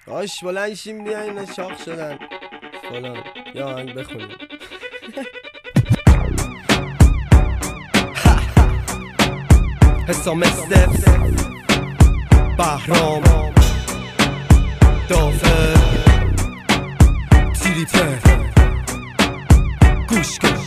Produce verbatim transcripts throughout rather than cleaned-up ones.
آش بلند شیم بیاین شاخ شدن فلان یا آهنگ بخونیم. حسام استفز بهرام دافر تریپر گوش کن.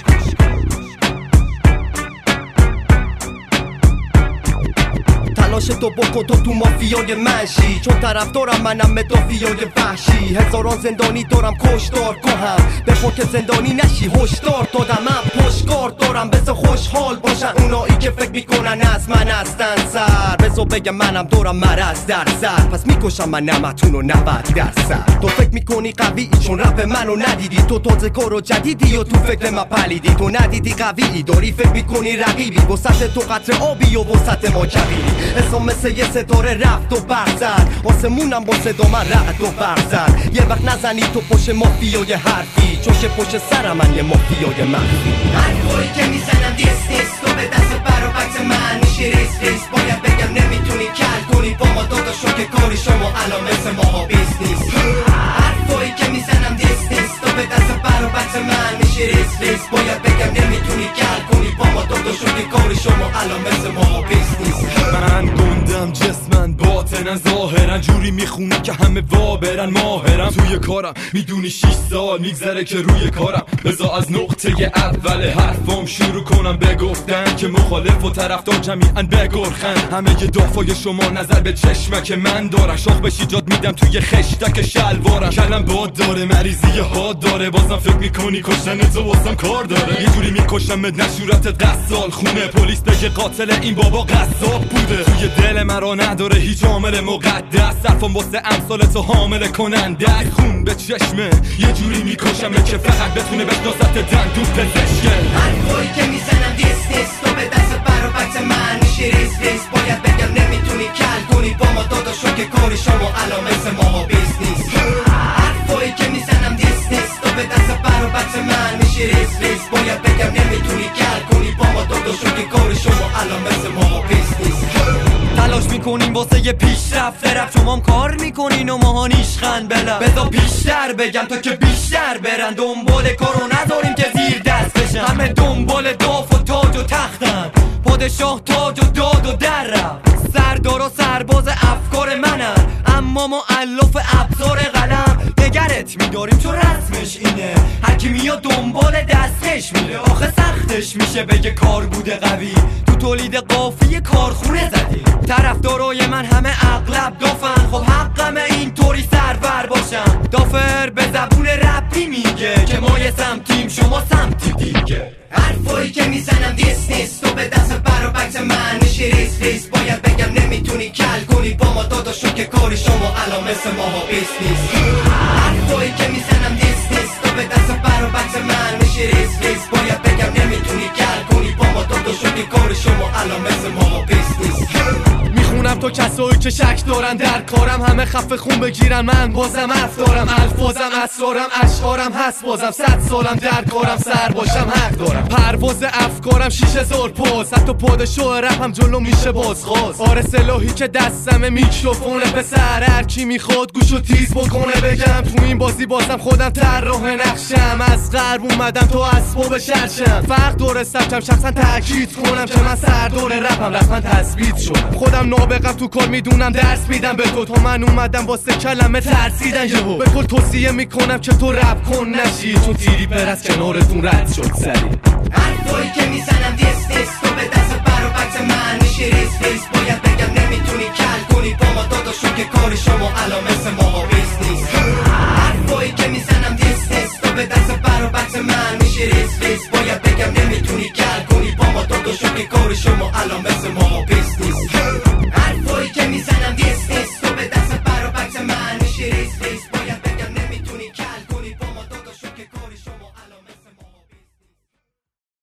تلاش تو بکن تو تو مافیای منشی، چون طرفدارم منم مدافیای وحشی. هزاران زندانی دارم کشدار کنم، بخون که زندانی نشی هشدار دادم. من پشتکار دارم بذار خوشحال باشن اونایی که فکر میکنن از من هستن سر. بذار بگم منم دارم مرض در سر، پس میکشم من نمتونو نود درصد. تو فکر میکنی قویی چون رپ منو ندیدی، تو تازه کار و جدیدی و تو فکر من پلیدی. تو ندیدی قویی داری فکر میکنی رقیبی، وسط تو قطر آبی و وسط ما کویری. حسام مثل یه ستاره رفت و برزد، آسمونم با صدا من رعد و برزد. یه وقت نزنی تو پشت مافیای حرفی، چون که پشت سر من یه مافیای مخفی. حرفایی که میزنم دیست نیست، تو به دست برابکس من میشی ریس ریس. باید بگم نمیتونی کل کنی با ما داداشو که کاری شما الان مثل ماها بیست نیست. حرفایی که میزنم دیست نیست، تو به دست برابکس من میشی ریس ریس. باید بگم نمیتونی کل کنی با ما داداشو که کاری شما الان مثل ماها بیست نیست. من گندم جسمن باطنن ظاهرن، جوری میخونم که همه وابرن ماهرم. توی کارم میدونی شیش سال میگذره که روی کارم. بذار از نقطه اول حرفام شروع کنم بگفتن که مخالف و طرفدار جمیعاً بگرخن. همه ی دافای شما نظر به چشمه که من دارم، شاخ بشی جاد میدم توی خشتک شلوارم. کلم باد داره مریضی حاد داره، بازم فکر میکنی کشتن تو واسم کار داره. یه جوری میکشم به نشورت قصال خونه، پلیس بگه قاتل این بابا قصاب بوده. توی دل مرا نداره هیچ عامل مقدس، صرفم واسه امثال تو حامل کننده. خون به چشمه یه جوری میکشم که فقط بتونه بشناست دندون پزشکه. حرفایی که میزنم دیست نیست، تو به دست برابکس من میشی ریس ریس. باید بگم نمیتونی کل کنی با ما داداشو که کاری شما الان مثل ماها بیست نیست. حرفایی که میزنم دیست نیست، تو به دست برابکس من میشی ریس ریس. باید بگم نمیتونی کل کنی با ما داداشو که کاری شما الان مثل ماها بیست نیست. تلاش میکنیم واسه یه پیشرفت رفت، شمام کار میکنین و ماها نیشخند بلم. بذار بیشتر بگم تا که بیشتر برن، دنبال کارو نداریم که زیر دست بشن. همه دنبال داف و تاج و تختن، پادشاه تاج و داد و درم. سردار و سرباز افکار منن، اما مؤلف ابزار قلم. نگرت میداریم چون رسمش اینه، هرکی میاد دنبال دستش میره. آخه سختش میشه بگه کار بوده قوی، تو تولید قافیه کارخونه زدی. طرفدارای من همه اغلب دافن، خب حقمه اینطوری سرور باشم. دافر به زبون رپی میگه که ما یه سمتیم شما سمتی دیگه. حرفایی که میزنم دیست نیست، تو به دست برابکس من میشی ریس ریس. باید بگم نمیتونی کل کنی با ما داداشو که کاری شما الان مثل ماها بیست نیست. حرفایی که میزنم دیست نیست، تو به دست برابکس من میشی ریس ریس. باید بگم نمیتونی کل کنی با ما داداشو که کاری شما الان مثل ماها بیست نیست. میخونم تو کسایی که شک دارن در کارم، همه خفه خون بگیرن من بازم حرف دارم. الفاظم اسرارم اشعارم هست بازم، صد سالم در کارم سر باشم حق دارم. پرواز افکارم شیش هزار پاس، حتی پادشاه رپ هم جلو میشه بازخواست. آره سلاحی که دستمه میکروفونه، پسر هر کی میخواد گوشو تیز بکنه. بگم تو این بازی بازم خودم طراح نقشم، از غرب اومدم تو اسباب شرشم. فرق داره سبکم شخصا تاکید کنم که من سردار رپم رسما تثبیت شدم. خودم نابغم تو کار میدونم درس میدم به تو، تا من اومدم واسه کلمه ترسیدن یهو. به کل توصیه میکنم که تو رپ کن نشی، چون تریپر از کنارتون رد شد سری. حرفایی که میزنم دیست نیست، تو به دست برابکس من میشی ریس ریس. باید بگم نمیتونی کل کنی با ما داداشو که کاری شما الان مثل ما